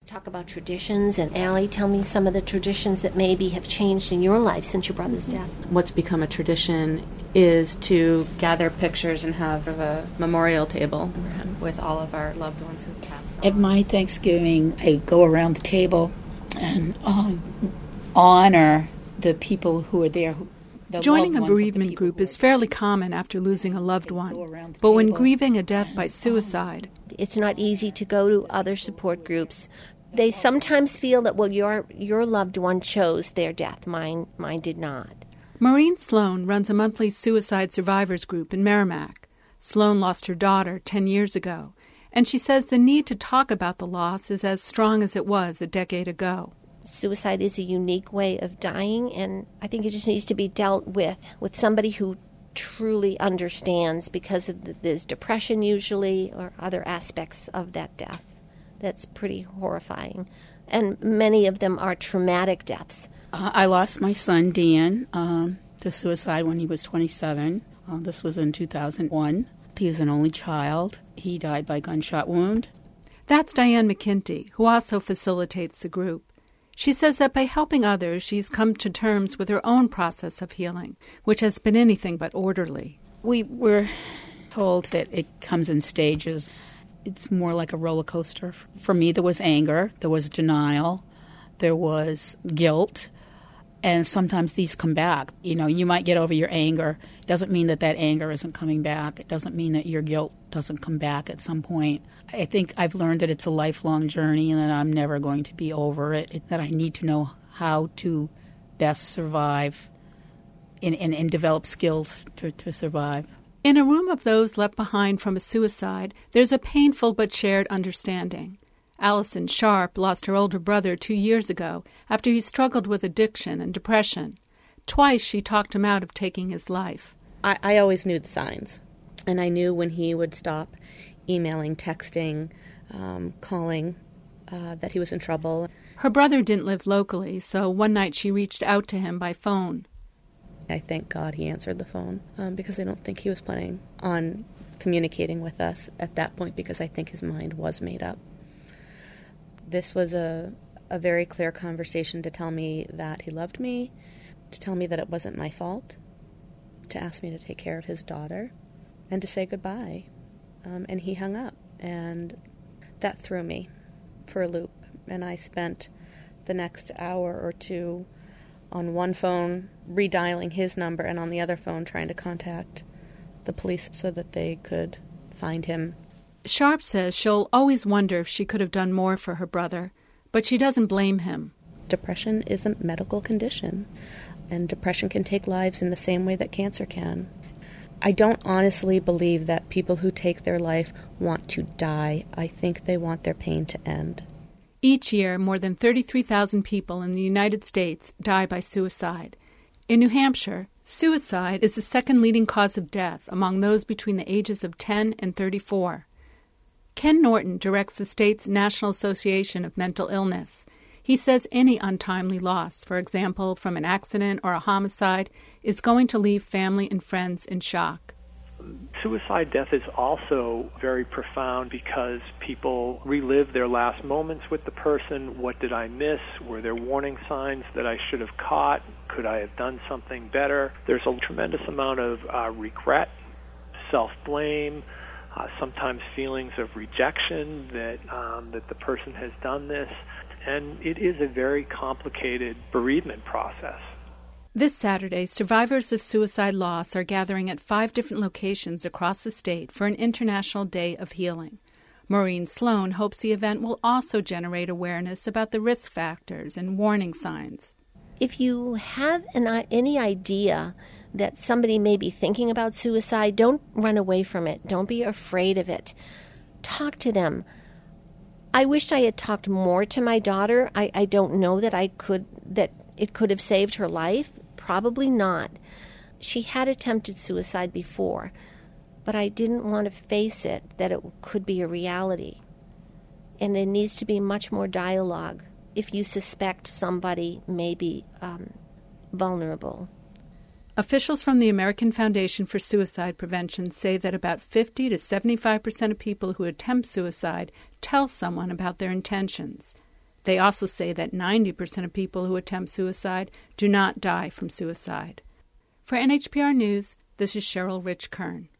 Talk about traditions, and Allie, tell me some of the traditions that maybe have changed in your life since your brother's death. What's become a tradition is to gather pictures and have a memorial table with all of our loved ones who've passed on. At my Thanksgiving, I go around the table and honor the people who are there. Joining a bereavement group is fairly common after losing a loved one. But when grieving a death by suicide, it's not easy to go to other support groups. They sometimes feel that, well, your loved one chose their death. Mine did not. Maureen Sloan runs a monthly suicide survivors group in Merrimack. Sloan lost her daughter 10 years ago, and she says the need to talk about the loss is as strong as it was a decade ago. Suicide is a unique way of dying, and I think it just needs to be dealt with somebody who truly understands, because there's depression usually or other aspects of that death. That's pretty horrifying. And many of them are traumatic deaths. I lost my son, Dan, to suicide when he was 27. This was in 2001. He was an only child. He died by gunshot wound. That's Diane McKinty, who also facilitates the group. She says that by helping others, she's come to terms with her own process of healing, which has been anything but orderly. We were told that it comes in stages. It's more like a roller coaster. For me, there was anger, there was denial, there was guilt, and sometimes these come back. You know, you might get over your anger. It doesn't mean that anger isn't coming back. It doesn't mean that your guilt doesn't come back at some point. I think I've learned that it's a lifelong journey and that I'm never going to be over it, that I need to know how to best survive and develop skills to survive. In a room of those left behind from a suicide, there's a painful but shared understanding. Allison Sharp lost her older brother 2 years ago after he struggled with addiction and depression. Twice she talked him out of taking his life. I always knew the signs, and I knew when he would stop emailing, texting, calling, that he was in trouble. Her brother didn't live locally, so one night she reached out to him by phone. I thank God he answered the phone because I don't think he was planning on communicating with us at that point, because I think his mind was made up. This was a very clear conversation to tell me that he loved me, to tell me that it wasn't my fault, to ask me to take care of his daughter, and to say goodbye. And he hung up, and that threw me for a loop. And I spent the next hour or two on one phone redialing his number, and on the other phone trying to contact the police so that they could find him. Sharp says she'll always wonder if she could have done more for her brother, but she doesn't blame him. Depression is a medical condition, and depression can take lives in the same way that cancer can. I don't honestly believe that people who take their life want to die. I think they want their pain to end. Each year, more than 33,000 people in the United States die by suicide. In New Hampshire, suicide is the second leading cause of death among those between the ages of 10 and 34. Ken Norton directs the state's National Association of Mental Illness. He says any untimely loss, for example, from an accident or a homicide, is going to leave family and friends in shock. Suicide death is also very profound because people relive their last moments with the person. What did I miss? Were there warning signs that I should have caught? Could I have done something better? There's a tremendous amount of regret, self-blame, sometimes feelings of rejection that the person has done this. And it is a very complicated bereavement process. This Saturday, survivors of suicide loss are gathering at 5 different locations across the state for an International Day of Healing. Maureen Sloan hopes the event will also generate awareness about the risk factors and warning signs. If you have any idea that somebody may be thinking about suicide, don't run away from it. Don't be afraid of it. Talk to them. I wished I had talked more to my daughter. I don't know that it could have saved her life. Probably not. She had attempted suicide before, but I didn't want to face it, that it could be a reality. And there needs to be much more dialogue if you suspect somebody may be vulnerable. Officials from the American Foundation for Suicide Prevention say that about 50 to 75% of people who attempt suicide tell someone about their intentions. They also say that 90% of people who attempt suicide do not die from suicide. For NHPR News, this is Cheryl Rich Kern.